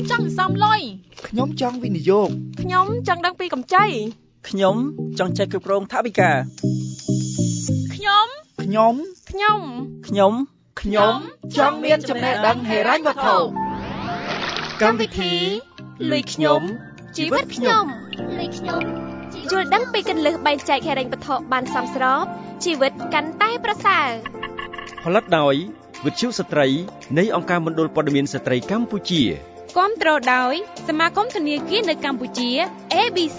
chẳng xăm lôi nhóm trong vì vô nhóm chẳng đăng pi cầm chay nhóm trong chay cực rong thả bi cả nhóm trong miên chấm nét đăng hề ránh vật thổ cam vị thí lùi nhóm chỉ vết nhóm rồi đăng pi cần lực bay chạy hề ránh vật thổ bàn xăm srop chỉ vết cắn tay prasa Hlat đói vượt chiếu sợi trai nấy ông ca môn đô pod miền sợi trai Campuchia គាំទ្រដោយសមាគមធនាគារនៅកម្ពុជា ABC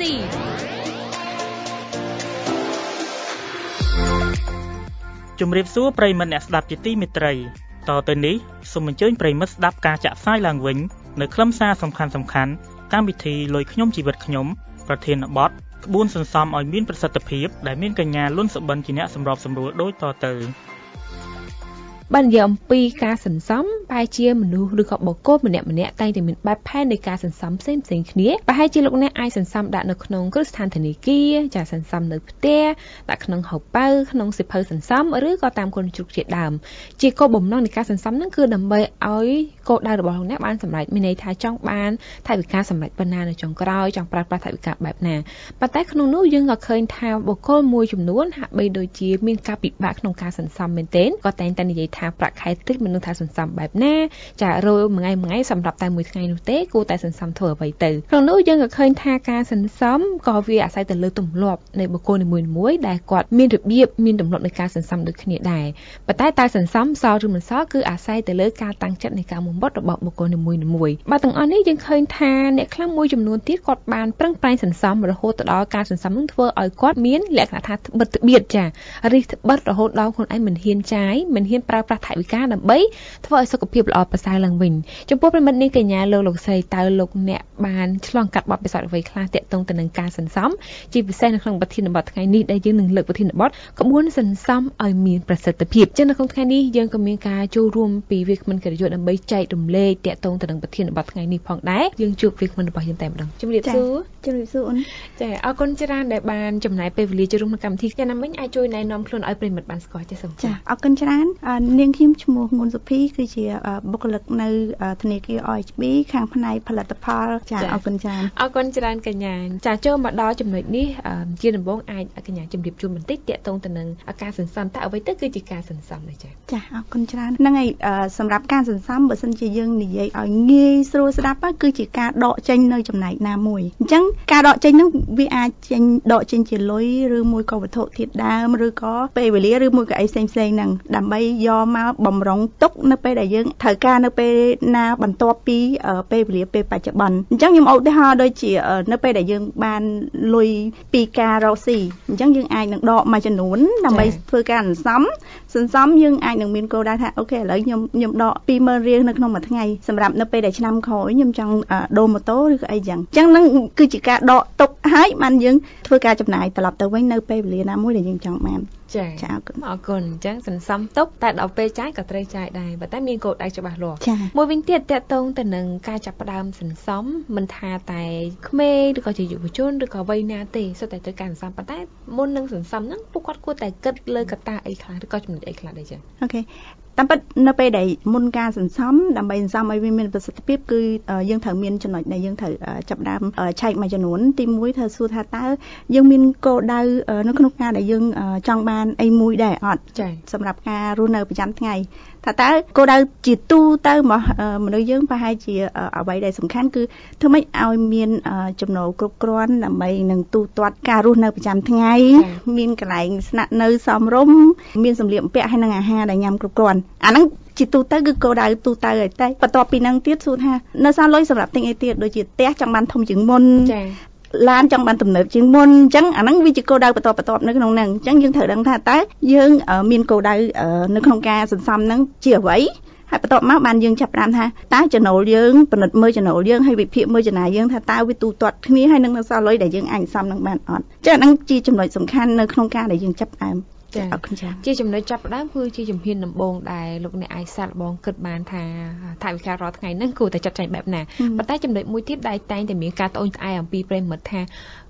ជំរាបសួរប្រិយមិត្តអ្នកស្ដាប់ជាទីមេត្រីតទៅនេះសូមអញ្ជើញប្រិយមិត្តស្ដាប់ការចាក់ផ្សាយឡើងវិញនៅខ្លឹមសារសំខាន់ៗកម្មវិធីលុយខ្ញុំជីវិតខ្ញុំប្រធានបទក្បួនសន្សំឲ្យមានប្រសិទ្ធភាពដែលមានកញ្ញាលុនសុបិនជាអ្នកសម្របសម្រួលដូចតទៅបាននិយាយអំពីការសន្សំបែរជាមនុស្សឬក៏បុគ្គលម្នាក់តែងតែមានបែបផែននៃការសន្សំផ្សេងគ្នាប្រហែលជាលោកអ្នកអាចសន្សំដាក់នៅក្នុងគ្រឹះស្ថានធនាគារចាសន្សំនៅផ្ទះដាក់ក្នុងហោប៉ៅក្នុងសិភៅសន្សំឬក៏តាមគុណជ្រូកជាដើមជាគោលបំណងនៃការសន្សំហ្នឹងគឺដើម្បីឲ្យគោលដៅរបស់លោកអ្នកបានសម្រេចមានន័យថាចង់បានថវិកាសម្រេចប៉ុណ្ណានៅចុងក្រោយចង់ប្រើប្រាស់ថវិកាបែបណាប៉ុន្តែក្នុងនោះយើងក៏ឃើញថាបុគ្គលមួយចំនួនហាក់បីដូចជាមានការពិបាកក្នុងការសន្សំមែនទែនក៏តែងតែនិយាយថាប្រាក់ខែតិចមិននឹងថាសន្សំបែបណាចារយមួយថ្ងៃសម្រាប់តែមួយថ្ងៃនោះទេគួរតែសន្សំធ្វើអ្វីទៅក្នុងនោះយើងក៏ឃើញថាការសន្សំក៏វាអាស្រ័យទៅលើទម្លាប់នៃបុគ្គលនីមួយៗដែលគាត់មានរបៀបមានទម្លាប់នៃការសន្សំដូចគ្នាដែរប៉ុន្តែតើសន្សំសល់ឬមិនសល់គឺអាស្រ័យទៅលើការតាំងចិត្តនៃការបំបត្តិរបស់បុគ្គលនីមួយៗបាទទាំងអស់នេះយើងឃើញថាអ្នកខ្លះមួយចំនួនទៀតគាត់បានប្រឹងប្រែងសន្សំរហូតទៅដល់ការសន្សំនឹងធ្វើឲ្យគាត់មានលក្ខណៈថាត្បិតត្បៀតចារិះត្បិតរហូតដល់ខ្លួនឯងមិនហ៊ានចាយមិនហ៊ានប្រើប្រាស់ថវិកាដើម្បីធ្វើឲ្យសុខភាពល្អប្រសើរឡើងវិញចំពោះប្រិមិត្តនាងកញ្ញាលោកស្រីតើលោកអ្នកបានឆ្លងកាត់បទពិសោធន៍អ្វីខ្លះទាក់ទងទៅនឹងការសន្សំជាពិសេសនៅក្នុងប្រធានបទថ្ងៃនេះដែលយើងនឹងលើកប្រធានបទក្បួនសន្សំឲ្យមានប្រសិទ្ធភាពចឹងនៅក្នុងថ្ងៃនេះយើងក៏មានការចូលរួមពីវាគ្មិនកិត្តិយសដើម្បីចែករំលែកទាក់ទងទៅនឹងប្រធានបទថ្ងៃនេះផងដែរយើងជួបវាគ្មិនរបស់យើងតែម្ដងជំរាបសួរអូនចាអរគុណច្រើនដែលបានចំណាយពេលវេលាចូលរួមក្នុងកម្មវិធីយ៉ាងណាមិញអាចជួយណែនាំខ្លួនឲ្យប្រិមិត្តបានស្គាល់ចាសូមចាអរគុណច្រើននាងខ្ញុំឈ្មោះងួនសុភីគឺជាបុគ្គលិកនៅធនាគារ OHB ខាងផ្នែកផលិតផលចាអរគុណច្រើនកញ្ញាចាចូលមកដល់ចំណុចនេះជាដំបូងអាចកញ្ញាជំរាបជូនបន្តិចតាក់ទងទៅនឹងការសន្សំតើអ្វីទៅគឺជាការសន្សំនេះចាអរគុណច្រើនហ្នឹងហើយសម្រាប់ការសន្សំបើសិនជាយើងនិយាយឲ្យងាយស្រួលស្ដាប់គឺជាការដកចេញនៅចំណែកណាមួយអញ្ចឹងការដកចេញហ្នឹងវាអាចដកចេញជាលុយឬមួយក៏វត្ថុធាតុដើមឬក៏ពេលវេលាឬមួយក៏អីផ្សេងៗហ្នឹងដើម្បីយកមកបំរុងទុកនៅពេលដែលយើងត្រូវការនៅពេលណាបន្ទាប់ពីពេលវេលាពេលបច្ចុប្បន្នអញ្ចឹងខ្ញុំឧទាហរណ៍ដូចជានៅពេលដែលយើងបានលុយពីការរកស៊ីអញ្ចឹងយើងអាចនឹងដកមួយចំនួនដើម្បីធ្វើការសន្សំយើងអាចនឹងមានគោលដៅថាអូខេឥឡូវខ្ញុំដក 20,000 រៀលនៅក្នុងមួយថ្ងៃសម្រាប់នៅពេលដែលឆ្នាំក្រោយខ្ញុំចង់ដូរម៉ូតូឬក៏អីចឹងអញ្ចឹងហ្នឹងគឺជាការដកទុកហើយបានយើងធ្វើការចំណាយត្រឡប់ទៅវិញនៅពេលវេលាណាមួយដែលយើងចង់បានចាអរគុណអញ្ចឹងសន្សំទុកតែដល់ពេលចាយក៏ត្រូវចាយដែរប៉ុន្តែមានគោលដៅច្បាស់លាស់មួយវិញទៀតតកតងទៅនឹងការចាប់ផ្ដើមសន្សំមិនថាតែក្មេងឬក៏ជាយុវជនឬក៏វ័យណាទេសុទ្ធតែត្រូវការសន្សំប៉ុន្តែមុននឹងសន្សំហ្នឹងពួកគាត់គួរតែគិតលើកត្តាអីខ្លះឬក៏ចំណុចអីខ្លះដែរចាអូខេតាមពិតនៅពេលដែលមុនការសន្សំដើម្បីសន្សំឲ្យវាមានប្រសិទ្ធភាពគឺយើងត្រូវមានចំណុចដែលយើងត្រូវចាប់ផ្ដើមឆែកមួយចំនួនទី1ត្រូវសួរថាតើយើងមានគោលដៅនៅក្នុងការដែលយើងចង់បានអីមួយដែរអត់សម្រាប់ការរស់នៅប្រចាំថ្ងៃថាតើគោលដៅជាទូទៅរបស់មនុស្សយើងប្រហែលជាអ្វីដែលសំខាន់គឺធ្វើម៉េចឲ្យមានចំណូលគ្រប់គ្រាន់ដើម្បីនឹងទូទាត់ការរស់នៅប្រចាំថ្ងៃមានកន្លែងស្នាក់នៅសមរម្យមានសម្លៀកបំពាក់ហើយនិងអាហារដែលញ៉ាំគ្រប់គ្រាន់អាហ្នឹងជាទូទៅគឺគោលដៅទូទៅហើយតែបន្ទាប់ពីហ្នឹងទៀតសួរថានៅសល់លុយសម្រាប់ទិញអីទៀតដូចជាផ្ទះចង់បានធំជាងមុនឡានចង់បានទំនើបជាងមុនអញ្ចឹងអាហ្នឹងវាជាគោលដៅបន្តនៅក្នុងហ្នឹងអញ្ចឹងយើងត្រូវដឹងថាតើយើងមានគោលដៅនៅក្នុងការសន្សំហ្នឹងជាអ្វីហើយបន្ទាប់មកបានយើងចាប់ផ្ដើមថាតើចំណូលយើងពិនិត្យមើលចំណូលយើងហើយវិភាគមើលចំណាយយើងថាតើវាទូទាត់គ្នាហើយនឹងនៅសល់លុយដែលយើងអាចសន្សំនឹងបានអត់អញ្ចឹងហ្នឹងជាចំណុចសំខាន់នៅក្នុងការដែលយើងចាប់ផ្ដើមជាចំណុចចាប់ផ្ដើមគឺជាជំហានដំបូងដែលលោកអ្នកអាចសាកល្បងគិតបានថាថវិការាល់ថ្ងៃហ្នឹងគួរតែចាត់ចែងបែបណាប៉ុន្តែចំណុចមួយទៀតដែលតែងតែមានការត្អូញត្អែរអំពីប្រិមិត្តថា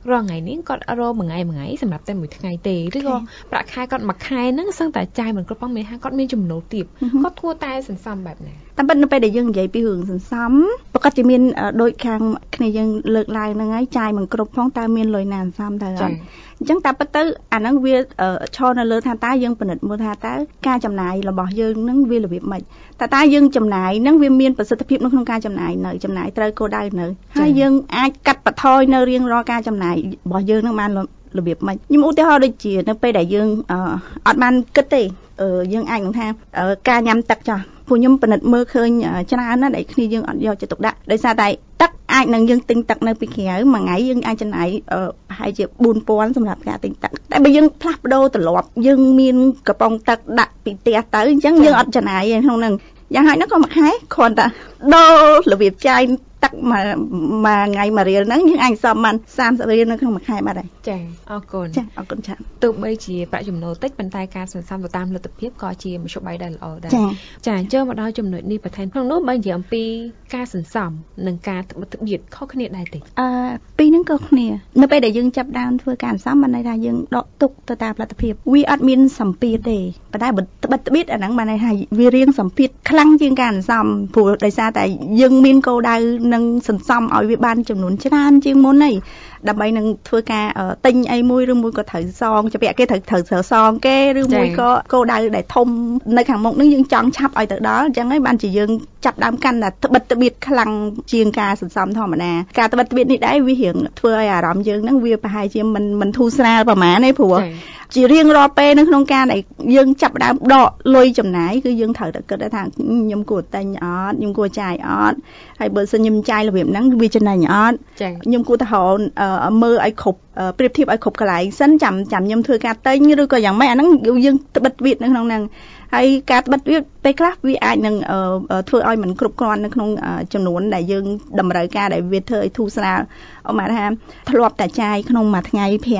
រាល់ថ្ងៃនេះគាត់រកមួយថ្ងៃសម្រាប់តែមួយថ្ងៃទេឬក៏ប្រាក់ខែគាត់មួយខែហ្នឹងសឹងតែចាយមិនគ្រប់ផងមានថាគាត់មានចំណូលទាបគាត់គួរតែសន្សំបែបណាតែប៉ុន្តែនៅពេលដែលយើងនិយាយពីរឿងសន្សំប្រកាសជាមានដូចខាងគ្នាយើងលើកឡើងហ្នឹងហើយចាយមិនគ្រប់ផងតើមានលុយណាសន្សំទៅអត់អញ្ចឹងតែប៉ុន្តែអាហ្នឹងវាឈរនៅលើថាតើយើងពិនិត្យមើលថាតើការចំណាយរបស់យើងហ្នឹងវារបៀបម៉េចតើយើងចំណាយហ្នឹងវាមានប្រសិទ្ធភាពនៅក្នុងការចំណាយនៅចំណាយត្រូវគោលដៅនៅហើយយើងអាចកាត់បន្ថយនៅរៀងរាល់ការចំណាយរបស់យើងហ្នឹងបានរបៀបម៉េចខ្ញុំឧទាហរណ៍ដូចជានៅពេលដែលយើងអត់បានគិតទេយើងអាចនឹងថាការញ៉ាំទឹកចាស់ពួកខ្ញុំពិនិត្យមើលឃើញច្រើនណាស់ដែលគ្នាយើងអត់យកចិត្តទុកដាក់ដោយសារតែទឹកអាចនឹងយើងទិញទឹកនៅពីក្រៅមួយថ្ងៃយើងអាចចំណាយប្រហែលជា 4000 សម្រាប់ការទិញទឹកតែបើយើងផ្លាស់ប្ដូរទម្លាប់យើងមានកំប៉ុងទឹកដាក់ពីផ្ទះទៅអញ្ចឹងយើងអត់ចំណាយទេក្នុងហ្នឹងយ៉ាងហោចណាស់ក៏មួយខែគ្រាន់តែដូររបៀបចាយទឹកមួយថ្ងៃមួយរៀលហ្នឹងយើងអាចសំបាន30រៀលនៅក្នុងមួយខែបាត់ហើយចាអរគុណចាអរគុណច្រើនទោះបីជាប្រាក់ចំណូលតិចប៉ុន្តែការសន្សំទៅតាមលទ្ធភាពក៏ជាមធ្យោបាយដែលល្អដែរចាអញ្ចឹងមកដល់ចំណុចនេះបន្ថែមក្នុងនោះបើនិយាយអំពីការសន្សំនិងការត្បិតត្បៀតខុសគ្នាដែរទេពីរហ្នឹងក៏គ្នានៅពេលដែលយើងចាប់ដើមធ្វើការសន្សំបានន័យថាយើងដកទុកទៅតាមលទ្ធភាពវាអត់មានសម្ពាធទេប៉ុន្តែត្បិតត្បៀតអាហ្នឹងបានន័យថាវារៀងសម្ពាធខ្លាំងជាងការសន្សំព្រោះដោយសារតែយើងមានគោលដៅនឹងសន្សំឲ្យវាបានចំនួនច្រើនជាងមុនហើយដើម្បីនឹងធ្វើការទិញអីមួយឬមួយក៏ត្រូវសងជាពាក់គេត្រូវសងគេឬមួយក៏គោលដៅដែលធំនៅខាងមុខនឹងយើងចង់ឆាប់ឲ្យទៅដល់អញ្ចឹងហើយបានជាយើងចាប់ដើមកាន់តែត្បិតត្បៀតខ្លាំងជាងការសន្សំធម្មតាការត្បិតត្បៀតនេះដែរវារៀងធ្វើឲ្យអារម្មណ៍យើងហ្នឹងវាប្រហែលជាមិនធូរស្រាលប្រហែលទេព្រោះជារៀងរាល់ពេលនៅក្នុងការដែលយើងចាប់ដើមដកលុយចំណាយគឺយើងត្រូវតែគិតថាខ្ញុំគួរតែញអត់ខ្ញុំគួរចាយអត់ហើយបើសិនខ្ញុំចាយរបៀបហ្នឹងវាចំណេញអត់ខ្ញុំគួរតែមើលឲ្យគ្រប់ប្រៀបធៀបឲ្យគ្រប់កន្លែងសិនចាំខ្ញុំធ្វើការទិញឬក៏យ៉ាងម៉េចអាហ្នឹងយើងត្បិតត្បៀតនៅក្នុងហ្នឹងហើយការត្បិតត្បៀតពេលខ្លះវាអាចនឹងធ្វើឲ្យមិនគ្រប់គ្រាន់នៅក្នុងចំនួនដែលយើងតម្រូវការដែលវាធ្វើឲ្យធូរស្រាលឧមាថាធ្លាប់តែចាយក្នុងមួយថ្ងៃ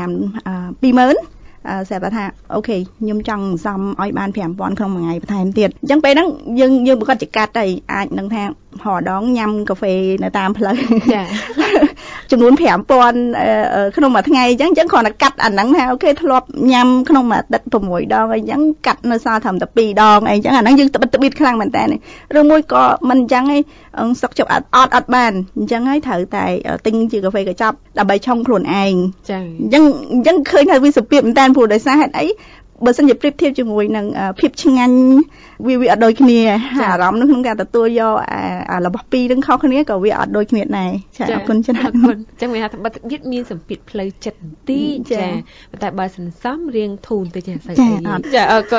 20000ស្រាប់ថាអូខេខ្ញុំចង់សំឲ្យបាន 5000 ក្នុងមួយថ្ងៃបន្ថែមទៀតអញ្ចឹងពេលហ្នឹងយើងប្រកាសជាកាត់ហើយអាចនឹងថាហរដងញ៉ាំកាហ្វេនៅតាមផ្លូវចាចំនួន 5000 ក្នុងមួយថ្ងៃអញ្ចឹងគ្រាន់តែកាត់អាហ្នឹងថាអូខេធ្លាប់ញ៉ាំក្នុងមួយអាទិត្យ6ដងអីអញ្ចឹងកាត់នៅសល់ត្រឹមតែ2ដងអីអញ្ចឹងអាហ្នឹងយើងត្បិតត្បៀតខ្លាំងមែនតើឬមួយក៏មិនអញ្ចឹងឯងសុកជប់អត់បានអញ្ចឹងហើយត្រូវតែទិញជាកាហ្វេកញ្ចប់ដើម្បីឆុងខ្លួនឯងចាអញ្ចឹងឃើញថាវាសុភាពមែនតើព្រោះដោយសារហេតុអីបើសិនជាប្រៀបធៀបជាមួយនឹងភាពឆ្ងាញ់វាអត់ដូចគ្នាអារម្មណ៍នៅក្នុងការទទួលយករបស់ពីរនឹងខុសគ្នាក៏វាអត់ដូចគ្នាដែរចាអរគុណច្រើនអរគុណអញ្ចឹងមានថាត្បិតត្បៀតមានសម្ពាធផ្លូវចិត្តបន្តិចចាប៉ុន្តែបើសន្សំរៀងធូរទៅចាស្អីចាអរគុណ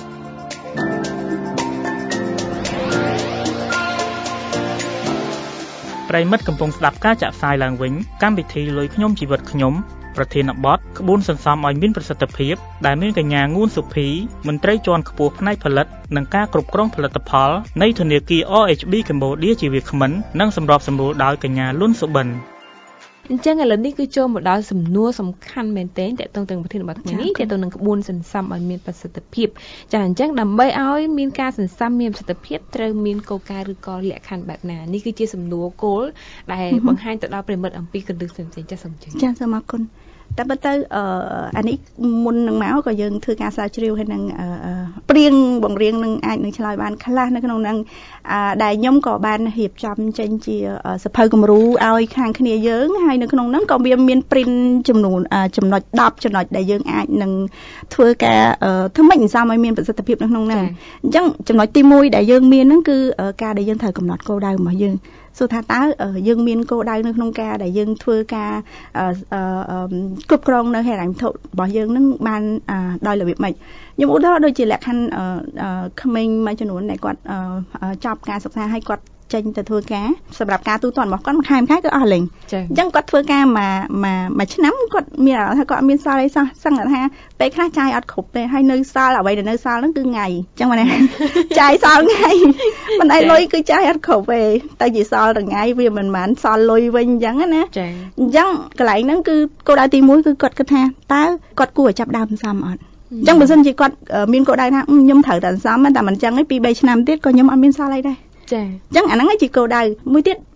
ប្រិមិត្តកំពុងស្ដាប់ការចាក់ផ្សាយឡើងវិញកម្មវិធីលុយខ្ញុំជីវិតខ្ញុំប្រធានបទក្បួនសន្សំឲ្យមានប្រសិទ្ធភាពដែលមានកញ្ញាងួនសុភីមន្ត្រីជាន់ខ្ពស់ផ្នែកផលិតនិងការគ្រប់គ្រងផលិតផលនៃធនាគារ OHB Cambodia ជាវាគ្មិននិងសម្របសម្រួលដោយកញ្ញាលុនសុបិនអញ្ចឹងឥឡូវនេះគឺចូលមកដល់សំណួរសំខាន់មែនទែនតើតើទាំងប្រធានបទថ្ងៃនេះតើតើនឹងក្បួនសន្សំឲ្យមានប្រសិទ្ធភាពចាអញ្ចឹងដើម្បីឲ្យមានការសន្សំមានប្រសិទ្ធភាពត្រូវមានគោលការណ៍ឬក៏លក្ខខណ្ឌបែបណានេះគឺជាសំណួរគោលដែលបង្ហាញទៅដល់ប្រិមិត្តអំពីកលឹះផ្សេងៗចាសូមអញ្ជើញចាសូមអរគុណតែបើទៅអានេះមុននឹងមកក៏យើងធ្វើការស្រាវជ្រាវហើយនឹងព្រៀងបង្រៀងនឹងអាចនឹងឆ្លើយបានខ្លះនៅក្នុងនឹងដែលខ្ញុំក៏បានរៀបចំចេញជាសភៅគំរូឲ្យខាងគ្នាយើងហើយនៅក្នុងហ្នឹងក៏មាន print ចំនួនចំណុច10ចំណុចដែលយើងអាចនឹងធ្វើការធ្វើម៉េចសន្សំឲ្យមានប្រសិទ្ធភាពនៅក្នុងហ្នឹងអញ្ចឹងចំណុចទី1ដែលយើងមានហ្នឹងគឺការដែលយើងត្រូវកំណត់គោលដៅរបស់យើងសួរថាតើយើងមានគោលដៅនៅក្នុងការដែលយើងធ្វើការគ្រប់គ្រងនៅហិរញ្ញវត្ថុរបស់យើងនឹងបានដោយរបៀបម៉េចខ្ញុំឧទាហរណ៍ដូចជាលក្ខខណ្ឌក្មេងមួយចំនួនដែលគាត់ចប់ការសិក្សាហើយគាត់ចេញទៅធ្វើការសម្រាប់ការទូទាត់របស់គាត់មួយខែគឺអស់លេងអញ្ចឹងគាត់ធ្វើការមួយឆ្នាំគាត់មានអារម្មណ៍ថាគាត់អត់មានសល់អីសោះសឹងថាពេលខ្លះចាយអត់គ្រប់ទេហើយនៅសល់អ្វីដែលនៅសល់ហ្នឹងគឺថ្ងៃអញ្ចឹងមែនទេចាយសល់ថ្ងៃប៉ុន្តែលុយគឺចាយអត់គ្រប់ទេតែជាសល់ថ្ងៃវាមិនមែនសល់លុយវិញអញ្ចឹងណាអញ្ចឹងកន្លែងហ្នឹងគឺគោលដៅទី1គឺគាត់គិតថាតើគាត់គួរឲ្យចាប់ដើមសន្សំអត់អញ្ចឹងបើសិនជាគាត់មានគោលដៅថាខ្ញុំត្រូវតែសន្សំតែមិនអញ្ចឹងឯង 2-3 ឆ្នាំទៀតក៏ខ្ញុំអត់មានសល់អីដែរចាអញ្ចឹងអាហ្នឹងឯងជាគោលដៅមួយទៀត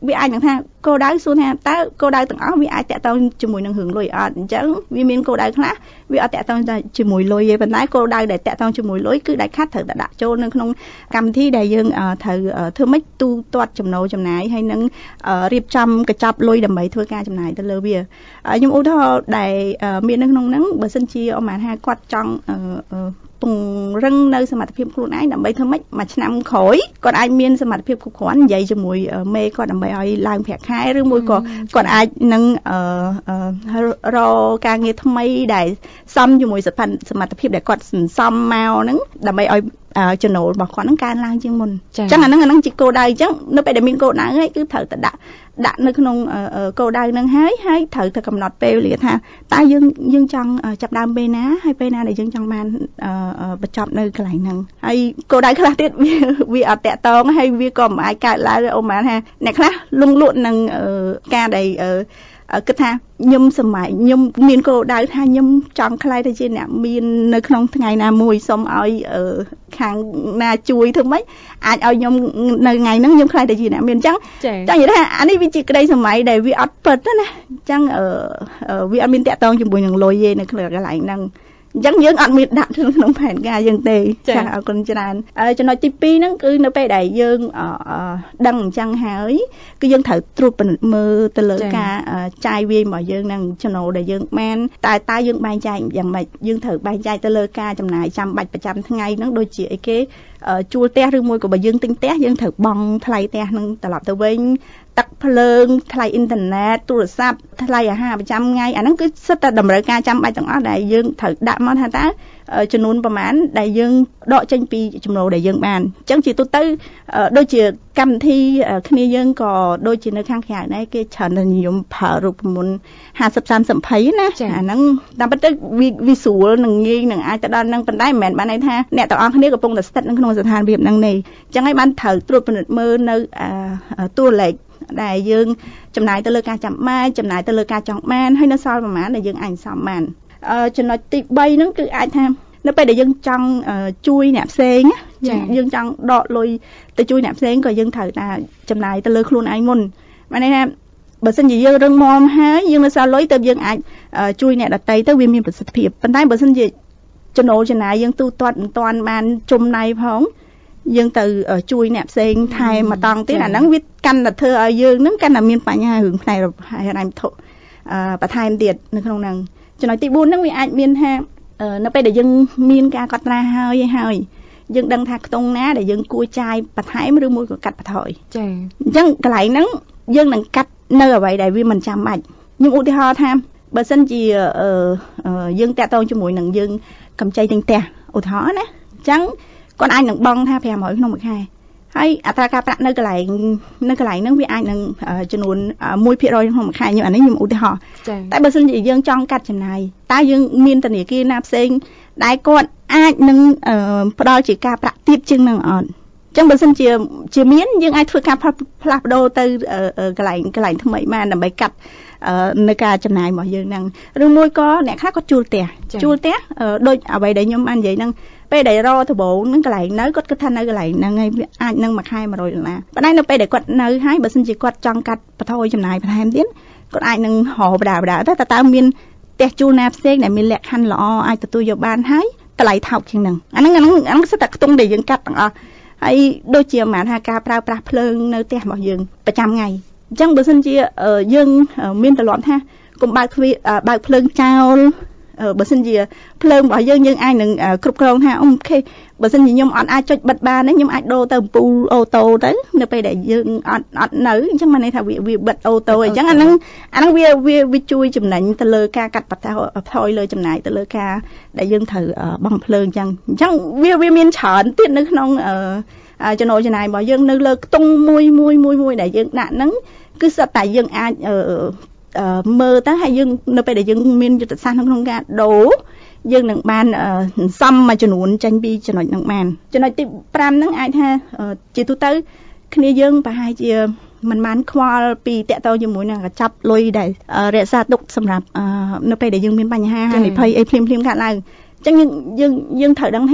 វាអាចនឹងថាគោលដៅសួរថាតើគោលដៅទាំងអស់វាអាចតាក់ទងជាមួយនឹងរឿងលុយអត់អញ្ចឹងវាមានគោលដៅខ្លះវាអត់តាក់ទងជាមួយលុយទេប៉ុន្តែគោលដៅដែលតាក់ទងជាមួយលុយគឺដាច់ខាតត្រូវតែដាក់ចូលនៅក្នុងកម្មវិធីដែលយើងត្រូវធ្វើម៉េចទូទាត់ចំណូលចំណាយហើយនឹងរៀបចំកញ្ចប់លុយដើម្បីធ្វើការចំណាយទៅលើវាខ្ញុំឧទាហរណ៍ដែលមាននៅក្នុងហ្នឹងបើសិនជាអមថាគាត់ចង់ពង្រឹងនៅសមត្ថភាពខ្លួនឯងដើម្បីធ្វើម៉េចមួយឆ្នាំក្រោយគាត់អាចមានសមត្ថភាពគ្រប់គ្រាន់និយាយជាមួយមេគាត់ដើម្បីឲ្យឡើងប្រាក់ខែឬមួយក៏គាត់អាចនឹងរកការងារថ្មីដែលសមជាមួយសមត្ថភាពដែលគាត់សន្សំមកហ្នឹងដើម្បីឲ្យចំណូលរបស់គាត់ហ្នឹងកើនឡើងជាងមុនអញ្ចឹងអាហ្នឹងជាគោលដៅអញ្ចឹងនៅពេលដែលមានគោលដៅហើយគឺត្រូវតែដាក់នៅក្នុងគោលដៅហ្នឹងហើយត្រូវតែកំណត់ពេលវេលាថាតើយើងចង់ចាប់ដើមពេលណាហើយពេលណាដែលយើងចង់បានបញ្ចប់នៅកន្លែងហ្នឹងហើយគោលដៅខ្លះទៀតវាអត់តាក់ទងហើយវាក៏មិនអាចកើតឡើងអូម៉ានថាអ្នកខ្លះលងលក់នឹងការដែលគិតថាខ្ញុំមានគោលដៅថាខ្ញុំចង់ខ្លាយទៅជាអ្នកមាននៅក្នុងថ្ងៃណាមួយសូមឲ្យខាងណាជួយធ្វើម៉េចអាចឲ្យខ្ញុំនៅថ្ងៃហ្នឹងខ្ញុំខ្លាយទៅជាអ្នកមានអញ្ចឹងនិយាយថាអានេះវាជាក្តីសម័យដែលវាអត់ពិតណាអញ្ចឹងវាអត់មានតាក់ទងជាមួយនឹងលុយទេនៅក្នុងកន្លែងហ្នឹងអញ្ចឹងយើងអត់មានដាក់ក្នុងផែនការយើងទេចាអរគុណច្រើនចំណុចទី2ហ្នឹងគឺនៅពេលដែលយើងដឹងអញ្ចឹងហើយគឺយើងត្រូវត្រួតពិនិត្យមើលទៅលើការចាយវាយរបស់យើងនឹងចំណូលដែលយើងបានតើយើងបែងចែកយ៉ាងម៉េចយើងត្រូវបែងចែកទៅលើការចំណាយចាំបាច់ប្រចាំថ្ងៃហ្នឹងដូចជាអីគេជួលផ្ទះឬមួយក៏បើយើងទិញផ្ទះយើងត្រូវបង់ថ្លៃផ្ទះហ្នឹងត្រឡប់ទៅវិញទឹកភ្លើងថ្លៃអ៊ីនធឺណិតទូរស័ព្ទថ្លៃអាហារប្រចាំថ្ងៃអាហ្នឹងគឺសិតតែតម្រូវការចាំបាច់ទាំងអស់ដែលយើងត្រូវដាក់មកថាតើចំនួនប្រមាណដែលយើងដកចេញពីចំណូលដែលយើងបានអញ្ចឹងជាទូទៅដូចជាកម្មវិធីគ្នាយើងក៏ដូចជានៅខាងក្រៅដែរគេច្រើននិយមប្រើរូបមន្ត50 30 20ណាអាហ្នឹងតាមពិតទៅវាស្រួលនឹងងាយនឹងអាចទៅដល់ហ្នឹងប៉ុន្តែមិនមែនបានន័យថាអ្នកទាំងអស់គ្នាកំពុងតែស្ថិតនៅក្នុងស្ថានភាពហ្នឹងទេអញ្ចឹងហើយបានត្រូវត្រួតពិនិត្យមើលនៅតួលេខដែលយើងចំណាយទៅលើការចាំបាច់ចំណាយទៅលើការចង់បានហើយនៅសល់ប្រមាណដែលយើងអាចសន្សំបានចំណុចទី3ហ្នឹងគឺអាចថានៅពេលដែលយើងចង់ជួយអ្នកផ្សេងយើងចង់ដកលុយទៅជួយអ្នកផ្សេងក៏យើងត្រូវតែចំណាយទៅលើខ្លួនឯងមុនបានន័យថាបើសិនជាយើងរឹងមាំហើយយើងនៅសល់លុយទៅយើងអាចជួយអ្នកដទៃទៅវាមានប្រសិទ្ធភាពប៉ុន្តែបើសិនជាចំណូលចំណាយយើងទូទាត់មិនទាន់បានចំណៃផងយើងទៅជួយអ្នកផ្សេងថែមម្ដងទៀតអាហ្នឹងវាកាន់តែធ្វើឲ្យយើងហ្នឹងកាន់តែមានបញ្ហារឿងផ្នែកហិរញ្ញវត្ថុបន្ថែមទៀតនៅក្នុងហ្នឹងចំណុចទី4ហ្នឹងវាអាចមានថានៅពេលដែលយើងមានការកត់ត្រាហើយយើងដឹងថាខ្ទង់ណាដែលយើងគួរចាយបន្ថែមឬមួយក៏កាត់បន្ថយចាអញ្ចឹងកន្លែងហ្នឹងយើងនឹងកាត់នៅអ្វីដែលវាមិនចាំបាច់ខ្ញុំឧទាហរណ៍ថាបើសិនជាយើងតាក់ទងជាមួយនឹងយើងកម្ចីទិញផ្ទះឧទាហរណ៍ណាអញ្ចឹងគាត់អាចនឹងបង់ថា500ក្នុងមួយខែហើយអត្រាការប្រាក់នៅកន្លែងហ្នឹងវាអាចនឹងចំនួន 1% ក្នុងមួយខែខ្ញុំអានេះខ្ញុំឧទាហរណ៍តែបើសិនជាយើងចង់កាត់ចំណាយតើយើងមានធនាគារណាផ្សេងដែលគាត់អាចនឹងផ្ដល់ជាការប្រាក់ទាបជាងនឹងអត់អញ្ចឹងបើសិនជាមានយើងអាចធ្វើការផ្លាស់ប្ដូរទៅកន្លែងថ្មីបានដើម្បីកាត់នៅការចំណាយរបស់យើងហ្នឹងឬមួយក៏អ្នកខ្លះគាត់ជួលផ្ទះដូចអ្វីដែលខ្ញុំបាននិយាយហ្នឹងពេលដែលរដំបូងហ្នឹងកន្លែងនៅគាត់គិតថានៅកន្លែងហ្នឹងហើយវាអាចនឹងមួយខែ$100ប៉ុន្តែនៅពេលដែលគាត់នៅហើយបើសិនជាគាត់ចង់កាត់បន្ថយចំណាយបន្ថែមទៀតគាត់អាចនឹងរកបដាតើមានផ្ទះជួលណាផ្សេងដែលមានលក្ខខណ្ឌល្អអាចទទួលយកបានហើយតម្លៃថោកជាងហ្នឹងអាហ្នឹងសិតតែខ្ទង់ដែលយើងកាត់ទាំងអស់ហើយដូចជាប្រហែលថាការប្រើប្រាស់ភ្លើងនៅផ្ទះរបស់យើងប្រចាំថ្ងៃអញ្ចឹងបើសិនជាយើងមានទម្លាប់ថាកុំបើកភ្លើងចោលបើសិនជាភ្លើងរបស់យើងអាចនឹងគ្រប់គ្រងថាអូខេបើសិនជាខ្ញុំអត់អាចចុចបិទបានទេខ្ញុំអាចដូរទៅអំពូលអូតូទៅនៅពេលដែលយើងអត់នៅអញ្ចឹងបានន័យថាវាបិទអូតូអញ្ចឹងអាហ្នឹងវាជួយចំណេញទៅលើការកាត់បន្ថយលើចំណាយទៅលើការដែលយើងត្រូវបង់ភ្លើងអញ្ចឹងវាមានច្រើនទៀតនៅក្នុងចំណូលចំណាយរបស់យើងនៅលើខ្ទង់មួយដែលយើងដាក់ហ្នឹងគឺសិតតែយើងអាចមើលទៅហើយយើងនៅពេលដែលយើងមានយុទ្ធសាស្ត្រក្នុងការដូរយើងនឹងបានសំមួយចំនួនចេញពីចំណុចហ្នឹងបានចំណុចទី5ហ្នឹងអាចថាជាទូទៅគ្នាយើងប្រហែលជាមិនបានខ្វល់ពីតាក់ទងជាមួយនឹងកញ្ចប់លុយដែលរក្សាទុកសម្រាប់នៅពេលដែលយើងមានបញ្ហាហានិភ័យអីភ្លាមៗកើតឡើងអញ្ចឹងយើងត្រូវដឹងថា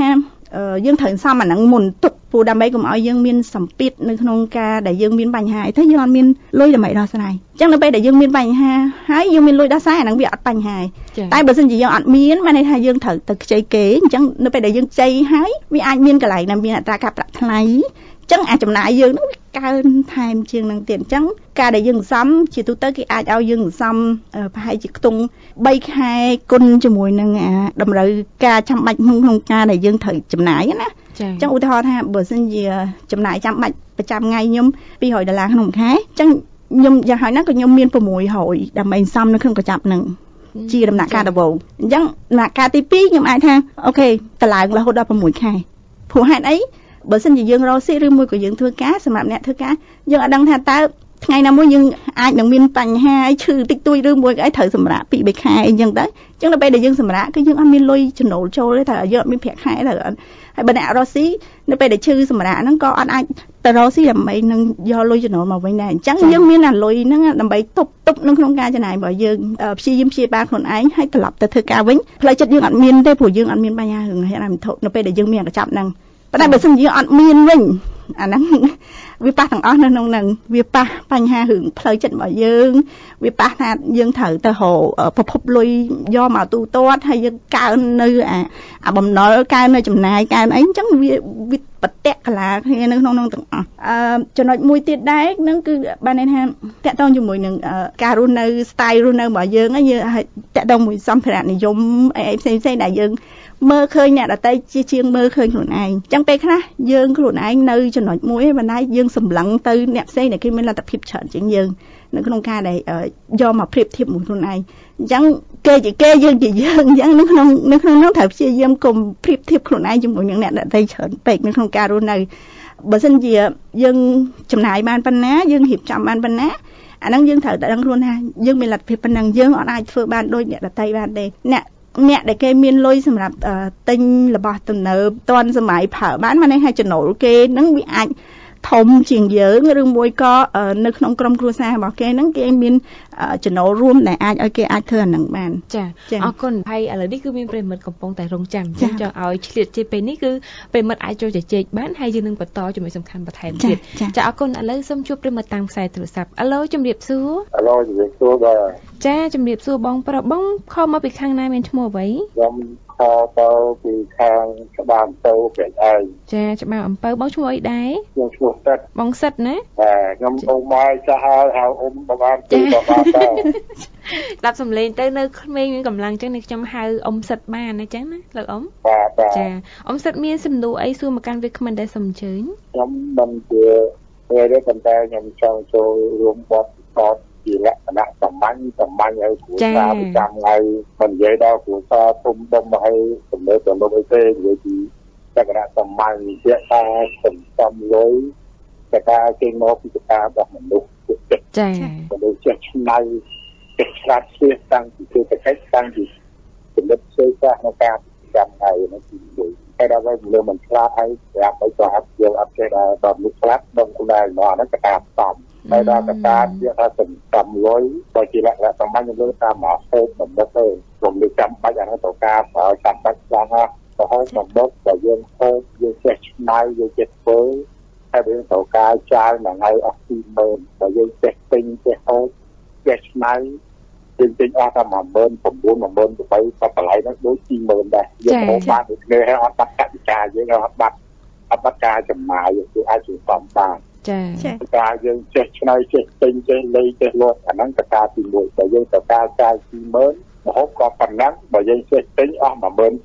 យើងត្រូវសំអាហ្នឹងមុនទុកព្រោះដើម្បីកុំឲ្យយើងមានសម្ពាធនៅក្នុងការដែលយើងមានបញ្ហាតែយើងអត់មានលុយដើម្បីដោះស្រាយអញ្ចឹងនៅពេលដែលយើងមានបញ្ហាហើយយើងមានលុយដោះស្រាយអាហ្នឹងវាអត់បញ្ហាតែបើសិនជាយើងអត់មានបានន័យថាយើងត្រូវទៅខ្ចីគេអញ្ចឹងនៅពេលដែលយើងខ្ចីហើយវាអាចមានកន្លែងដែលមានអត្រាការប្រាក់ថ្លៃអញ្ចឹងអាចចំណាយយើងហ្នឹងកើនថែមជាងនឹងទៀតអញ្ចឹងការដែលយើងសន្សំជាទូទៅគេអាចឲ្យយើងសន្សំប្រហែលជាខ្ទង់3ខែគុណជាមួយនឹងតម្រូវការចាំបាច់ក្នុងការដែលយើងត្រូវចំណាយណាអញ្ចឹងឧទាហរណ៍ថាបើសិនជាចំណាយចាំបាច់ប្រចាំថ្ងៃខ្ញុំ$200ក្នុងខែអញ្ចឹងខ្ញុំយ៉ាងហោចណាស់ក៏ខ្ញុំមាន600ដើម្បីសន្សំនៅក្នុងកញ្ចប់ហ្នឹងជាដំណាក់កាលដំបូងអញ្ចឹងដំណាក់កាលទី2ខ្ញុំអាចថាអូខេតឡើងរហូតដល់6ខែព្រោះហេតុអីបើសិនជាយើងរកស៊ីឬមួយក៏យើងធ្វើការសម្រាប់អ្នកធ្វើការយើងអត់ដឹងថាតើថ្ងៃណាមួយយើងអាចនឹងមានបញ្ហាឈឺតិចតួចឬមួយក៏ត្រូវសម្រាប់2-3ខែអញ្ចឹងទៅអញ្ចឹងដល់ពេលដែលយើងសម្រាប់គឺយើងអត់មានលុយចំណូលចូលទេតែយើងអត់មានប្រាក់ខែទៅហើយបើអ្នករកស៊ីនៅពេលដែលឈឺសម្រាប់ហ្នឹងក៏អត់អាចទៅរកស៊ីដើម្បីនឹងយកលុយចំណូលមកវិញដែរអញ្ចឹងយើងមានអាលុយហ្នឹងដើម្បីទប់នៅក្នុងការចំណាយរបស់យើងព្យាយាមព្យាបាលខ្លួនឯងហើយត្រឡប់ទៅធ្វើការវិញផ្លូវចិត្តយើងអត់មានទេព្រោះយើងអត់មានបញ្ហារឿងហេតុអីវត្ថុនៅពេលដែលយើងមានកញ្ចប់ហ្នឹងប៉ុន្តែបើសិនជាអត់មានវិញអាហ្នឹងវាប៉ះទាំងអស់នៅក្នុងហ្នឹងវាប៉ះបញ្ហារឿងផ្លូវចិត្តរបស់យើងវាប៉ះថាយើងត្រូវទៅរកប្រភពលុយយកមកទូទាត់ហើយយើងកើននៅអាបំណុលកើននៅចំណាយកើនអីអញ្ចឹងវាបតិកលាគ្នានៅក្នុងហ្នឹងទាំងអស់ចំណុចមួយទៀតដែរហ្នឹងគឺបានន័យថាតកតងជាមួយនឹងការរស់នៅ style រស់នៅរបស់យើងហ្នឹងយើងតកតងមួយសម្ភារៈនិយមអីផ្សេងៗដែលយើងមើលឃើញអ្នកដទៃជាងមើលឃើញខ្លួនឯងអញ្ចឹងពេលខ្លះយើងខ្លួនឯងនៅចំណុចមួយឯបណ្ដាយើងសម្លឹងទៅអ្នកផ្សេងដែលគេមានលទ្ធភាពច្រើនជាងយើងនៅក្នុងការដែលយកមកប្រៀបធៀបមួយខ្លួនឯងអញ្ចឹងគេជាគេយើងជាយើងអញ្ចឹងនៅក្នុងនោះត្រូវព្យាយាមកុំប្រៀបធៀបខ្លួនឯងជាមួយនឹងអ្នកដទៃច្រើនពេកនៅក្នុងការរស់នៅបើសិនជាយើងចំណាយបានប៉ុណ្ណាយើងរៀបចំបានប៉ុណ្ណាអាហ្នឹងយើងត្រូវតែដឹងខ្លួនថាយើងមានលទ្ធភាពប៉ុណ្ណឹងយើងអត់អាចធ្វើបានដូចអ្នកដទៃបានទេអ្នកដែលគេមានលុយសម្រាប់ទិញរបស់ទំនើបទាន់សម័យប្រើបានមកនេះឲ្យចំណូលគេហ្នឹងវាអាចធំជាងយើងឬមួយក៏នៅក្នុងក្រុមគ្រួសាររបស់គេហ្នឹងគេមានចំណូលរួមដែលអាចឲ្យគេអាចធ្វើអាហ្នឹងបានចាអរគុណហើយឥឡូវនេះគឺមានប្រិមិត្តកំពុងតែរងចាំអញ្ចឹងចង់ឲ្យឆ្លៀតជាពេលនេះគឺប្រិមិត្តអាចចូលជជែកបានហើយយើងនឹងបន្តជំនួយសំខាន់បន្ថែមទៀតចាអរគុណឥឡូវសូមជួបប្រិមិត្តតាមខ្សែទូរស័ព្ទអាឡូជំរាបសួរអាឡូជំរាបសួរបាទចាជំរាបសួរបងប្រុសបងខលមកពីខាងណាមានឈ្មោះអ្វីខ្ញុំខលទៅពីខាងច្បារអំពៅព្រែកឯងចាច្បារអំពៅបងឈ្មោះអីដែរខ្ញុំឈ្មោះសិតបងសិតណាបាទខ្ញុំអ៊ំមកចាស់ហើយហៅអ៊ំបងទៅបងទៅស្ដាប់សំឡេងទៅនៅក្មេងមានកម្លាំងអញ្ចឹងនេះខ្ញុំហៅអ៊ំសិតបានអញ្ចឹងណាលោកអ៊ំបាទចាអ៊ំសិតមានសំណួរអីសួរមកកាន់វាគ្មិនដែលសូមអញ្ជើញខ្ញុំមិនជាពេលនេះប៉ុន្តែខ្ញុំចង់ចូលរួមបទពិសោធន៍ជាលក្ខណៈសាមញ្ញឲ្យគ្រួសារប្រចាំថ្ងៃមិននិយាយដល់គ្រួសារធំដុំឲ្យទំនេរអីទេនិយាយពីលក្ខណៈសាមញ្ញជាការសន្សំលុយតែការចេញមកពីការរបស់មនុស្សចិត្តចាមនុស្សចេះឆ្នៃចេះឆ្លាតឆ្លៀសតាំងពីសេដ្ឋកិច្ចតាំងពីចំណុចផ្សេងៗក្នុងការប្រចាំថ្ងៃនេះគឺតែដល់ពេលលើមិនឆ្លាតហើយប្រាប់ឲ្យក៏អត់យើងអត់ចេះដល់មនុស្សឆ្លាតដល់ខ្លួនឯងមកហ្នឹងក៏តាមសំតែដល់កតាវាថាសន្សំលុយបើជាលក្ខណៈសាមញ្ញលើតាមមកទេបំដិតទេខ្ញុំលើចាំបាច់អានោះទៅការបើចាំបាច់ខ្លាំងណាស់ទៅហើយបំដិតបើយើងហូបយើងចេះឆ្នៃយើងចេះធ្វើហើយយើងទៅការចាយមួយថ្ងៃអស់20000បើយើងចេះទិញចេះហូបចេះឆ្នៃយើងទិញអស់តែ19000 18000ក៏តម្លៃហ្នឹងដូច20000ដែរយើងហូបបានដូចគ្នាហើយអត់បាត់កាតិកាយើងអត់បាត់ការចំណាយយើងអាចសន្សំបានចាការយើងចេះឆ្នៃចេះទិញចេះលេងចេះលក់អាហ្នឹងកតាទី1តែយើងទៅការចាយ20000ម្ហូបក៏ប៉ុណ្ណឹងបើយើងចេះទិញអស់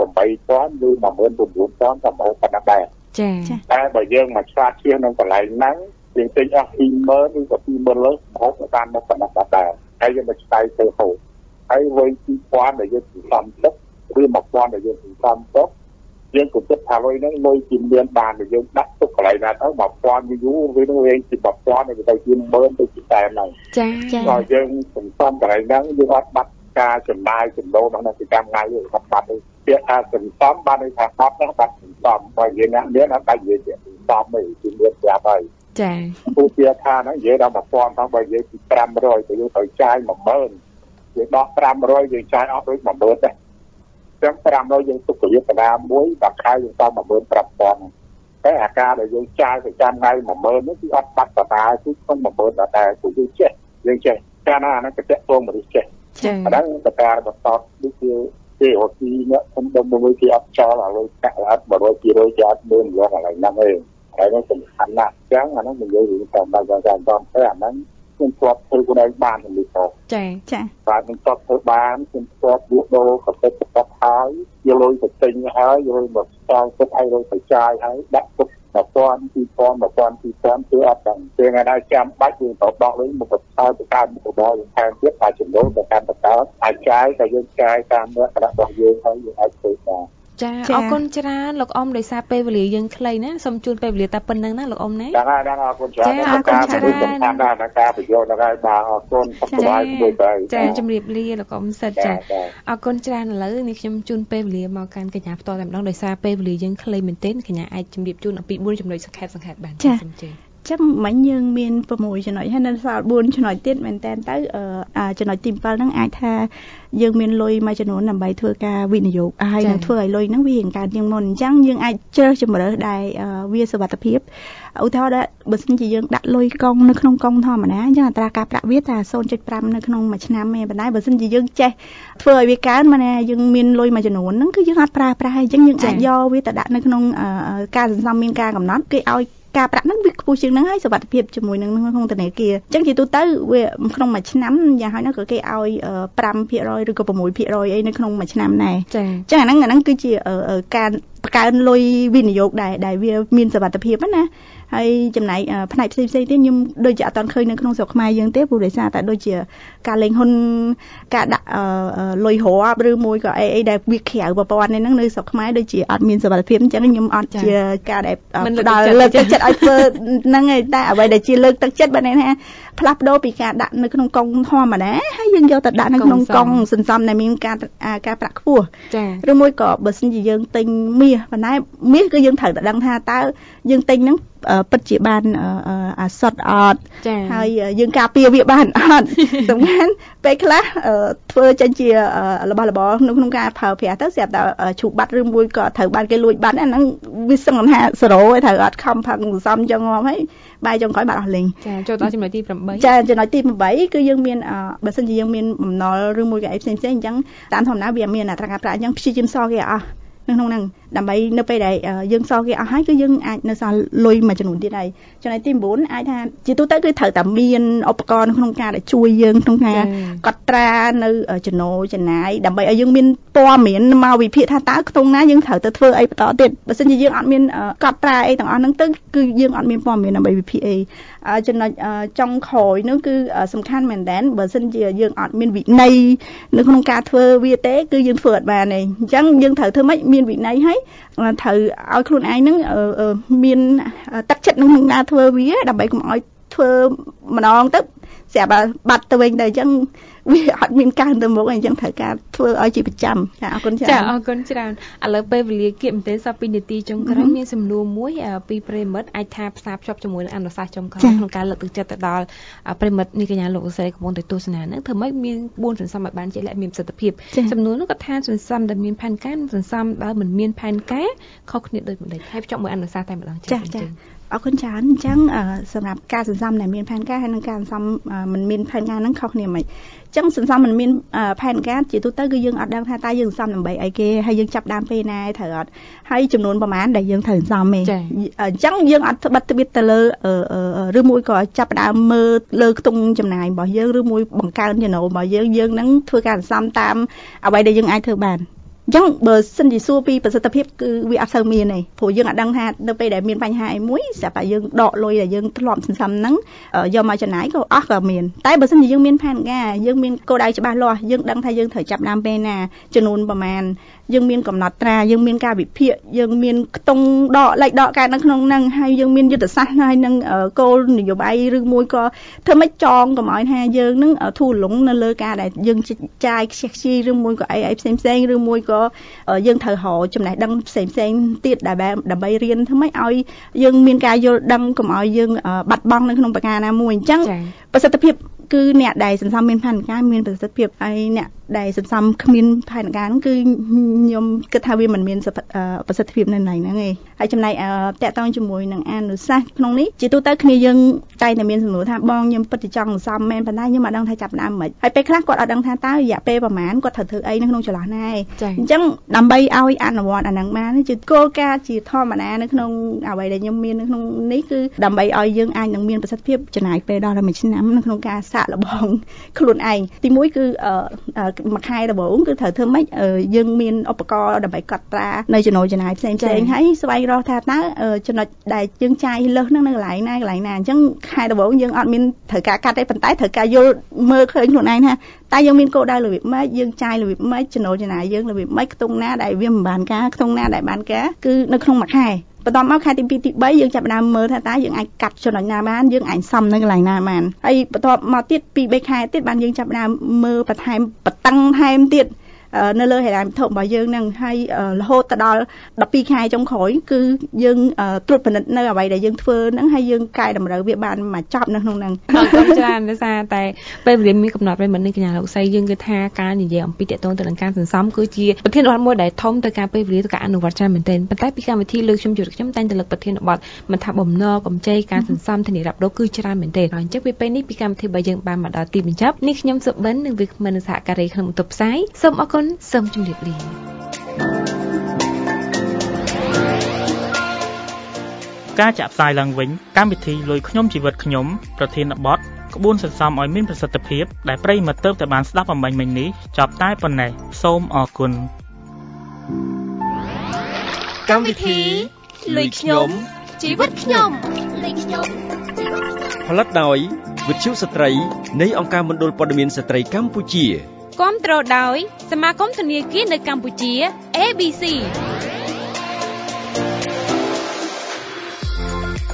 18000ឬ19000ក៏ម្ហូបប៉ុណ្ណឹងដែរចាតែបើយើងមកឆ្លាតជឿក្នុងកន្លែងហ្នឹងយើងទិញអស់20000ឬក៏20000លើម្ហូបក៏តាមមកប៉ុណ្ណឹងដែរហើយយើងមកឆ្នៃទៅហូបហើយវិញ2000ដែលយើងសន្សំទុកឬ1000ដែលយើងសន្សំទុកយើងគិតថាលុយហ្នឹងលុយជាមានបានដែលយើងដាក់ទុកកន្លែងណាទៅ1000យូរវានឹងវិញជា1000ទៅជា10000ទៅជាតែហ្នឹងចាបើយើងសន្សំកន្លែងហ្នឹងយើងអត់បាត់ការចំណាយចំណូលក្នុងប្រចាំថ្ងៃយើងអត់បាត់ទេពាក្យថាសន្សំបានន័យថាបាត់ហ្នឹងបាត់សន្សំបើយើងណាមានអត់ដាច់និយាយសន្សំទេជាមានប្រាប់ហើយចាពូពាក្យថាហ្នឹងនិយាយដល់1000ផងបើនិយាយពី500ទៅយើងត្រូវចាយ10000យើងដោះ500យើងចាយអស់ដូច10000ដែរចឹង500យើងទុកប្រយោជន៍កណ្ដាលមួយដល់ខែយើងដល់ 15000 តែអាការដែលយើងចាយប្រចាំថ្ងៃ 10000 នេះគឺអត់បាត់បតាគឺក្នុង 10000 ដដែលគឺយើងចេះតែណាអាហ្នឹងទៅពងមនុស្សចេះចា៎អាហ្នឹងបតាបន្តដូចជាគេអត់ទីអ្នកខ្ញុំដឹងមួយគេអត់ចោលឲ្យលុយកាក់អត់ 100% គេអត់មើលយកកន្លែងហ្នឹងទេហើយនេះសំខាន់ណាស់ចឹងអាហ្នឹងនិយាយរឿងតាមដល់តែអាហ្នឹងខ្ញុំធ្លាប់ធ្វើខ្លួនឯងបានទៅនេះចាបាទខ្ញុំធ្លាប់ធ្វើបានខ្ញុំធ្លាប់លក់ដូរក៏ទៅប្រកបហើយយកលុយទៅទិញហើយយកលុយមកស្ទល់ទុកឲ្យលុយទៅចាយហើយដាក់ទុក 1000 គឺអត់ដឹងពេលណាដែលចាំបាច់យើងទៅដកលុយមកបន្ថយទៅតាមមុខរបរយើងថែមទៀតតែចំណូលទៅកាន់បន្តអាចចាយតែយើងចាយតាមលក្ខណៈរបស់យើងហើយយើងអាចធ្វើបានចាអរគុណច្រើនលោកអ៊ំដោយសារពេលវេលាយើងខ្លីណាសូមជូនពេលវេលាតែប៉ុណ្្នឹងណាលោកអ៊ំណាចាអរគុណច្រើនការប្រយោជន៍ដល់ហើយបាទអរគុណសុខសប្បាយមួយទៅចាជម្រាបលាលោកអ៊ំសិតចាអរគុណច្រើនឥឡូវនេះខ្ញុំជូនពេលវេលាមកកាន់កញ្ញាផ្ទាល់តែម្ដងដោយសារពេលវេលាយើងខ្លីមែនទែនកញ្ញាអាចជម្រាបជូនអំពី4ចំណុចសង្ខេបបានសូមជឿចឹងមិញយើងមាន6ចំណុចហើយនៅសល់4ចំណុចទៀតមែនតើទៅចំណុចទី7ហ្នឹងអាចថាយើងមានលុយមួយចំនួនដើម្បីធ្វើការវិនិយោគហើយនឹងធ្វើឲ្យលុយហ្នឹងវារៀងកើតជាងមុនអញ្ចឹងយើងអាចជ្រើសជំរើសដែលវាសុវត្ថិភាពឧទាហរណ៍ថាបើសិនជាយើងដាក់លុយកង់នៅក្នុងកង់ធម្មតាអញ្ចឹងអត្រាការប្រាក់វាថា 0.5 នៅក្នុងមួយឆ្នាំទេប៉ុន្តែបើសិនជាយើងចេះធ្វើឲ្យវាកើនមកណាយើងមានលុយមួយចំនួនហ្នឹងគឺយើងអត់ប្រើប្រាស់ហើយអញ្ចឹងយើងអាចយកវាទៅដាក់នៅក្នុងការសន្សំមានការកំណត់គេឲ្យការប្រាក់ហ្នឹងវាខ្ពស់ជាងហ្នឹងហើយសុវត្ថិភាពជាមួយនឹងក្នុងធនាគារអញ្ចឹងជាទូទៅវាក្នុងមួយឆ្នាំយ៉ាងហោចណាស់ក៏គេឲ្យ 5% ឬក៏ 6% អីនៅក្នុងមួយឆ្នាំដែរអញ្ចឹងអាហ្នឹងគឺជាការបង្កើនលុយវិនិយោគដែលវាមានសុវត្ថិភាពណាហើយចំណែកផ្នែកផ្សេងៗទៀតខ្ញុំដូចជាអត់ទាន់ឃើញនៅក្នុងស្រុកខ្មែរយើងទេព្រោះដោយសារតែដូចជាការលេងហ៊ុនការដាក់លុយរាប់ឬមួយក៏អីដែលវាក្រៅប្រព័ន្ធហ្នឹងនៅស្រុកខ្មែរដូចជាអត់មានសុវត្ថិភាពអញ្ចឹងខ្ញុំអត់ជាការដែលដល់លើកទឹកចិត្តឲ្យធ្វើហ្នឹងឯងតែអ្វីដែលជាលើកទឹកចិត្តបើន័យថាផ្លាស់ប្ដូរពីការដាក់នៅក្នុងកង់ធម្មតាហើយយើងយកទៅដាក់នៅក្នុងកង់សន្សំដែលមានការប្រាក់ខ្ពស់ឬមួយក៏បើសិនជាយើងទិញមាសប៉ុន្តែមាសគឺយើងត្រូវតែដឹងថាតើយើងទិញហ្នឹងពិតជាបានអាសុទ្ធអត់ហើយយើងការពារវាបានអត់សំខាន់ពេលខ្លះធ្វើចេញជារបស់របរក្នុងការប្រើប្រាស់ទៅស្រាប់តែឈូសបាត់ឬមួយក៏ត្រូវបានគេលួចបាត់អាហ្នឹងវាសឹងថា0ហើយត្រូវអត់ខំផឹកសន្សំចង់ងំហើយបាយចុងក្រោយបាត់អស់លេងចាចូលដល់ចំណុចទី8 ចាចំណុចទី8គឺយើងមានបើសិនជាយើងមានបំណុលឬមួយក៏អីផ្សេងៗអញ្ចឹងតាមធម្មតាវាមានអត្រាការប្រាក់អញ្ចឹងព្យាយាមសល់គេអស់ក្នុងហ្នឹងដើម្បីនៅពេលដែលយើងសល់គេអស់ហើយគឺយើងអាចនៅសល់លុយមួយចំនួនទៀតហើយចំណុចទី9អាចថាជាទូទៅគឺត្រូវតែមានឧបករណ៍ក្នុងការដែលជួយយើងក្នុងការកត់ត្រានៅចំណូលចំណាយដើម្បីឲ្យយើងមានព័ត៌មានមកវិភាគថាតើក្នុងណាយើងត្រូវទៅធ្វើអីបន្តទៀតបើមិនជាយើងអត់មានកត់ត្រាអីទាំងអស់ហ្នឹងទៅគឺយើងអត់មានព័ត៌មានដើម្បីវិភាគអីចំណុចចុងក្រោយនោះគឺសំខាន់មែនតើបើមិនជាយើងអត់មានវិន័យនៅក្នុងការធ្វើវាទេគឺយើងធ្វើអត់បានទេអញ្ចឹងយើងត្រូវធ្វើម៉េចមានវិន័យហើយត្រូវឲ្យខ្លួនឯងហ្នឹងមានទឹកចិត្តក្នុងការធ្វើវាដើម្បីកុំឲ្យធ្វើម្ដងទៅស្រាប់តែបាត់ទៅវិញទៅអញ្ចឹងវាអត់មានការទៅមុខអញ្ចឹងត្រូវការធ្វើឲ្យជាប្រចាំចាអរគុណច្រើនចាអរគុណច្រើនឥឡូវពេលវេលាគៀបមែនទេសប្តាហ៍2នាទីចុងក្រោយមានសំណួរមួយពីប្រិមិត្តអាចថាផ្សារភ្ជាប់ជាមួយនឹងអនុសាសន៍ចុងក្រោយក្នុងការលើកទឹកចិត្តទៅដល់ប្រិមិត្តនេះកញ្ញាលោកស្រីកំពុងតែទស្សនាហ្នឹងធ្វើម៉េចមាន4សន្សំឲ្យបានជាក់លាក់មានប្រសិទ្ធភាពសំណួរនោះក៏ថាសន្សំដែលមានផែនការសន្សំដែលមិនមានផែនការខុសគ្នាដូចម្ដេចហើយភ្ជាប់មួយអនុសាសន៍តែម្ដងចាអរគុណច្រើនអញ្ចឹងសម្រាប់ការសន្សំដែលមានផែនការហើយនិងការសន្សំមិនមានផែនការហ្នឹងខុសគ្នាមិនអញ្ចឹងសន្សំមិនមានផែនការជាទូទៅគឺយើងអត់ដឹងថាតើយើងសន្សំដើម្បីអីគេហើយយើងចាប់ដើមពេលណាត្រូវអត់ហើយចំនួនប្រមាណដែលយើងត្រូវសន្សំទេអញ្ចឹងយើងអត់បិទទ្វារទៅលើឬមួយក៏ចាប់ដើមមើលលើខ្ទង់ចំណាយរបស់យើងឬមួយបង្កើនចំណូលរបស់យើងនឹងធ្វើការសន្សំតាមអ្វីដែលយើងអាចធ្វើបានអញ្ចឹងបើសិនជាសួរពីប្រសិទ្ធភាពគឺវាអត់សូវមានទេព្រោះយើងអត់ដឹងថានៅពេលដែលមានបញ្ហាអីមួយស្រាប់តែយើងដកលុយដែលយើងធ្លាប់សន្សំហ្នឹងយកមកចំណាយក៏អស់ក៏មានតែបើសិនជាយើងមានផែនការយើងមានគោលដៅច្បាស់លាស់យើងដឹងថាយើងត្រូវចាប់ដើមពេលណាចំនួនប្រមាណយើងមានកំណត់ត្រាយើងមានការវិភាគយើងមានខ្ទង់ដកលេខដកកើតនៅក្នុងហ្នឹងហើយយើងមានយុទ្ធសាស្ត្រហើយនឹងគោលនយោបាយឬមួយក៏ធ្វើម៉េចចងកុំឲ្យថាយើងនឹងធូរលងនៅលើការដែលយើងចាយខ្ជិះខ្ជាយឬមួយក៏អីផ្សេងឬមួយក៏យើងត្រូវរកចំណេះដឹងផ្សេងទៀតដើម្បីរៀនធ្វើម៉េចឲ្យយើងមានការយល់ដឹងកុំឲ្យយើងបាត់បង់នៅក្នុងប្រការណាមួយអញ្ចឹងប្រសិទ្ធភាពគឺអ្នកដែលសន្សំមានផែនការមានប្រសិទ្ធភាពហើយអ្នកដែលសន្សំគ្មានផែនការហ្នឹងគឺខ្ញុំគិតថាវាមិនមានប្រសិទ្ធភាពនៅហ្នឹងឯងហើយចំណែកតាក់ទងជាមួយនឹងអនុសាសន៍ក្នុងនេះជាទូទៅគ្នាយើងតែតែមានសំណួរថាបងខ្ញុំពិតជាចង់សន្សំមែនប៉ុន្តែខ្ញុំអត់ដឹងថាចាប់ផ្ដើមមិនហើយពេលខ្លះគាត់អត់ដឹងថាតើរយៈពេលប្រហែលគាត់ត្រូវធ្វើអីនៅក្នុងចន្លោះណាឯងអញ្ចឹងដើម្បីឲ្យអនុវត្តអាហ្នឹងបានជាគោលការណ៍ជាធម្មតានៅក្នុងអ្វីដែលខ្ញុំមាននៅក្នុងនេះគឺដើម្បីឲ្យយើងអាចនឹងមានប្រសិទ្ធភាពចំណាយពេលដល់1ឆ្នាំនៅក្នុងការសាកល្បងខ្លួនឯងទី1គឺមួយខែដំបូងគឺត្រូវធ្វើម៉េចយើងមានឧបករណ៍ដើម្បីកត់ត្រានៅចំណូលចំណាយផ្សេងៗហើយស្វែងរកថាតើចំណុចដែលយើងចាយលើសហ្នឹងនៅកន្លែងណាអញ្ចឹងខែដំបូងយើងអត់មានត្រូវការកាត់ទេប៉ុន្តែត្រូវការយល់មើលឃើញខ្លួនឯងថាតែយើងមានគោលដៅរបៀបម៉េចយើងចាយរបៀបម៉េចចំណូលចំណាយយើងរបៀបម៉េចខ្ទង់ណាដែលវាមិនបានការខ្ទង់ណាដែលបានការគឺនៅក្នុងមួយខែបន្ទាប់មកខែទី2ទី3យើងចាប់ផ្ដើមមើលថាតើយើងអាចកាត់ចំណុចណាបានយើងអាចសំនៅកន្លែងណាបានហើយបន្ទាប់មកទៀត2 3ខែទៀតបានយើងចាប់ផ្ដើមមើលបន្ថែមបន្តឹងថែមទៀតនៅលើហិរញ្ញវត្ថុរបស់យើងនឹងហើយរហូតទៅដល់12ខែចុងក្រោយគឺយើងត្រួតពិនិត្យនៅអ្វីដែលយើងធ្វើហ្នឹងហើយយើងកែតម្រូវវាបានមកចប់នៅក្នុងហ្នឹងអរគុណច្រើនដោយសារតែពេលវេលាមានកំណត់ប្រិមត្តនេះកញ្ញាលោកស្រីយើងគិតថាការនិយាយអំពីតកតងទៅនឹងការសន្សំគឺជាប្រធានបទមួយដែលធំទៅការពេលវេលាទៅការអនុវត្តច្រើនមែនទែនប៉ុន្តែពីកម្មវិធីលើកខ្ញុំតែងតែលើកប្រធានបទមិនថាបំណងកម្ចីការសន្សំធានារ៉ាប់ដូរគឺច្រើនមែនទែនហើយអញ្ចឹងពេលនេះពីកម្មវិធីរបស់យើងបានមកដល់ទីបញ្ចប់នេះខ្ញុំសុបិននិងវាគ្មិនសហការីក្នុងបន្ទប់ផ្សាយសូមអរគុណសូមជម្រាបលាការចាក់ផ្សាយឡើងវិញកម្មវិធីលុយខ្ញុំជីវិតខ្ញុំប្រធានបទក្បួនសន្សំឲ្យមានប្រសិទ្ធភាពដែលប្រិយមិត្តទើបតែបានស្ដាប់អំបញ្ញមិញនេះចប់តែប៉ុណ្ណេះសូមអរគុណកម្មវិធីលុយខ្ញុំជីវិតខ្ញុំលុយខ្ញុំផលិតដោយវិទ្យុស្ត្រីនៃអង្គការមណ្ឌលព័ត៌មានស្ត្រីកម្ពុជាគាំទ្រដោយសមាគមធនាគារនៅកម្ពុជា ABC